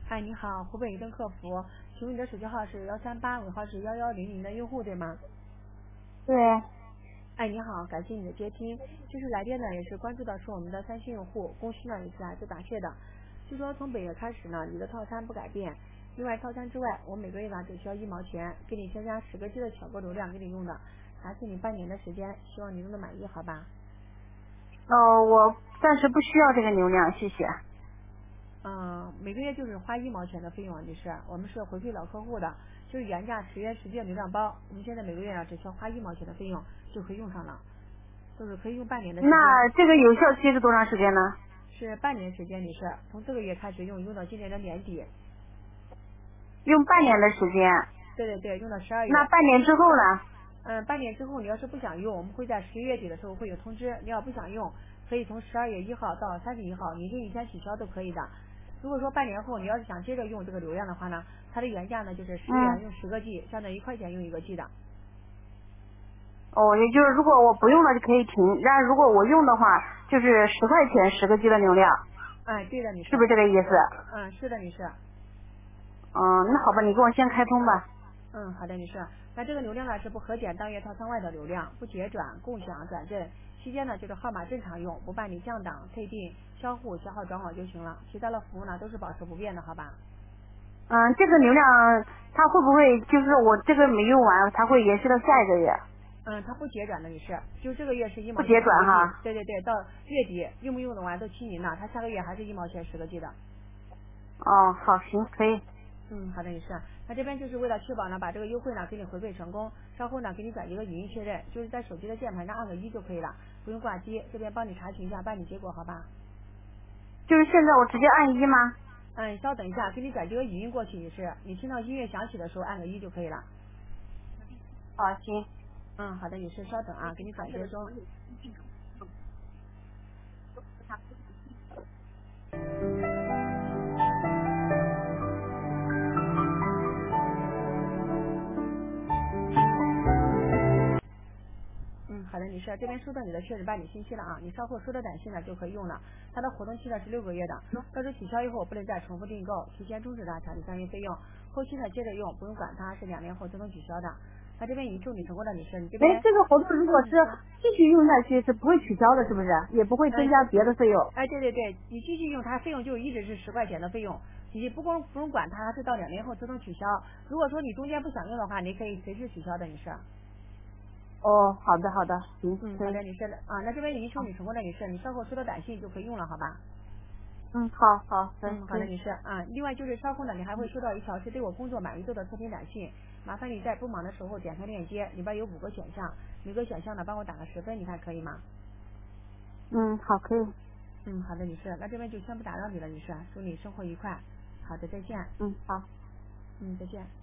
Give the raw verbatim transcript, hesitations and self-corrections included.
哎，你好，湖北移动客服，请问你的手机号是幺三八，尾号是幺幺零零的用户对吗？ 对。 哎，你好，感谢你的接听。就是来电呢，也是关注到是我们的三星用户，公司呢也是来自答谢的。就说从本月开始呢，你的套餐不改变，另外套餐之外，我每个月呢只需要一毛钱，给你添加十个 G 的巧购流量给你用的，还是你半年的时间，希望你用的满意，好吧？ 哦，我暂时不需要这个流量，谢谢。 嗯，每个月就是花一毛钱的费用啊，女士，我们是回馈老客户的，就是原价十元十 G 的流量包，我们现在每个月啊只需要花一毛钱的费用就可以用上了，就是可以用半年的时间。 那这个有效期是多长时间呢？ 是半年时间，女士，从这个月开始用，用到今年的年底。 用半年的时间。 对对对，用到十二月。 那半年之后呢？ 嗯，半年之后你要是不想用，我们会在十一月底的时候会有通知，你要不想用，可以从十二月一号到三十一号，你任意一天取消都可以的。如果说半年后你要是想接着用这个流量的话呢，它的原价呢就是十元嗯。 用十个 G，相当于一块钱用一个 G 的。 哦，也就是如果我不用了就可以停，然后如果我用的话，就是十块钱十个 G 的流量。 哎，对的，女士。 是不是这个意思？ 嗯，是的，女士。 嗯，那好吧，你给我先开通吧。 嗯，好的，女士。那这个流量呢是不核减当月套餐外的流量，不结转、共享、转正。期间呢就是号码正常用，不办理降档、退订、销户、消耗转网就行了。其他的服务呢都是保持不变的，好吧？ 嗯，这个流量它会不会就是我这个没用完，它会延续到下一个月？ 嗯，它不结转的，女士，就这个月是一不结毛钱十个 G， 转哈。 对对对，到月底用不用得完都听您的，它下个月还是一毛钱十个 G 的。 哦，好，行，可以。 嗯，好的，女士。那这边就是为了确保呢，把这个优惠呢给你回馈成功，稍后呢给你转一个语音确认，就是在手机的键盘上按个一就可以了，不用挂机，这边帮你查询一下办理结果，好吧？ 就是现在我直接按一吗？ 嗯，稍等一下，给你转这个语音过去，女士，你听到音乐响起的时候按个一就可以了。 好，行。 嗯，好的，女士，稍等啊，给你转接中。嗯，好的，女士，这边收到你的确认办理信息了啊，你稍后收到短信呢就可以用了。它的活动期呢是六个月的，到时候取消以后不能再重复订购，提前终止的查理相应费用。后期呢接着用，不用管它，是两年后自动取消的。那这边已经祝你成功的女士，你这边。 哎，这个活动如果是继续用下去是不会取消的，是不是？也不会增加别的费用。 哎，对对对，你继续用它，费用就一直是十块钱的费用，你不光不用管它，它是到两年后自动取消。如果说你中间不想用的话，你可以随时取消的，女士。 哦，好的好的，行， 嗯， 可以。 好的，女士啊，那这边已经祝你成功的女士，你稍后收到短信就可以用了，好吧？ 嗯，好好， 嗯，好的，女士啊。另外就是稍后呢，你还会收到一条是对我工作满意度的测评短信，麻烦你在不忙的时候点开链接，里边有五个选项，每个选项呢帮我打个十分，你看可以吗？ 嗯，好，可以。 嗯，好的，女士，那这边就先不打扰你了，女士，祝你生活愉快。好的，再见。 嗯，好。 嗯，再见。